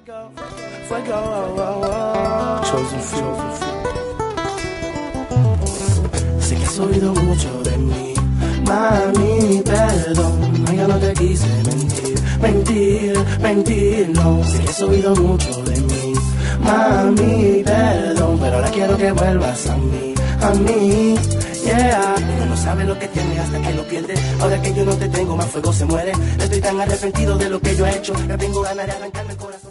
Fuego, Chosen Few. Sé que has oído mucho de mí, mami, perdón, no, yo no te quise mentir, no. Sé que has oído mucho de mí, mami, perdón, pero ahora quiero que vuelvas a mí, yeah. Uno no sabe lo que tiene hasta que lo pierde. Ahora que yo no te tengo, más fuego se muere. Estoy tan arrepentido de lo que yo he hecho, ya tengo ganas de arrancarme el corazón.